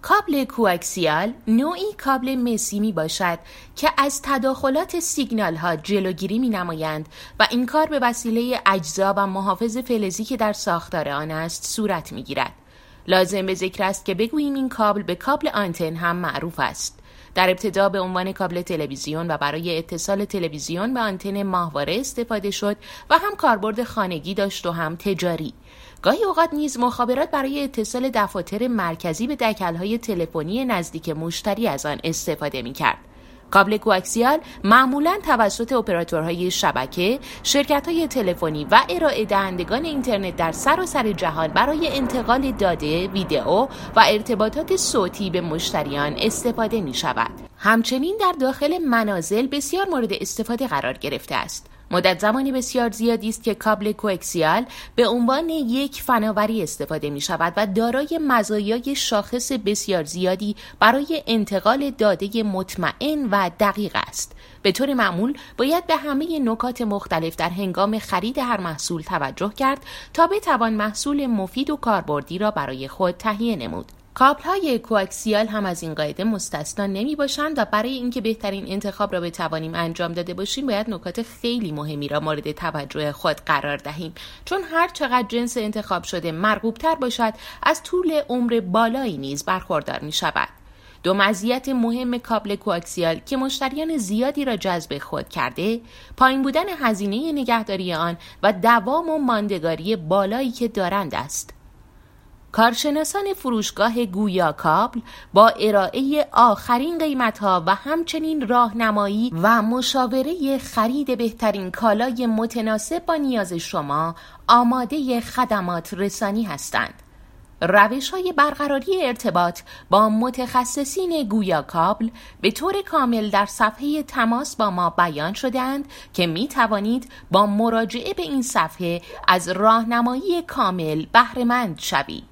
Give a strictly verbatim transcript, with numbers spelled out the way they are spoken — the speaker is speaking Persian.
کابل کوآکسیال نوعی کابل مسی می باشد که از تداخلات سیگنال ها جلوگیری می نمایند و این کار به وسیله اجزا و محافظ فلزی که در ساختار آن است صورت می گیرد. لازم به ذکر است که بگوییم این کابل به کابل آنتن هم معروف است. در ابتدا به عنوان کابل تلویزیون و برای اتصال تلویزیون به آنتن ماهواره استفاده شد و هم کاربرد خانگی داشت و هم تجاری. گاهی اوقات نیز مخابرات برای اتصال دفاتر مرکزی به دکل‌های تلفنی نزدیک مشتری از آن استفاده می‌کرد. کابل کوآکسیال معمولاً توسط اپراتورهای شبکه، شرکت‌های تلفنی و ارائه دهندگان اینترنت در سراسر جهان برای انتقال داده، ویدئو و ارتباطات صوتی به مشتریان استفاده می‌شود. همچنین در داخل منازل بسیار مورد استفاده قرار گرفته است. مدت زمانی بسیار زیادی است که کابل کوآکسیال به عنوان یک فناوری استفاده می شود و دارای مزایای شاخص بسیار زیادی برای انتقال داده مطمئن و دقیق است. به طور معمول باید به همه نکات مختلف در هنگام خرید هر محصول توجه کرد تا بتوان محصول مفید و کاربردی را برای خود تهیه نمود. کابل‌های کوآکسیال هم از این قاعده مستثنا نمی باشند و برای اینکه بهترین انتخاب را بتوانیم انجام داده باشیم باید نکات خیلی مهمی را مورد توجه خود قرار دهیم، چون هر چقدر جنس انتخاب شده مرغوب‌تر باشد از طول عمر بالایی نیز برخوردار می شود. دو مزیت مهم کابل کوآکسیال که مشتریان زیادی را جذب خود کرده، پایین بودن هزینه نگهداری آن و دوام و ماندگاری بالایی که دارند است. کارشناسان فروشگاه گویا کابل با ارائه آخرین قیمت‌ها و همچنین راهنمایی و مشاوره خرید بهترین کالای متناسب با نیاز شما آماده خدمات رسانی هستند. روش‌های برقراری ارتباط با متخصصین گویا کابل به طور کامل در صفحه تماس با ما بیان شده‌اند که می توانید با مراجعه به این صفحه از راهنمایی کامل بهره‌مند شوید.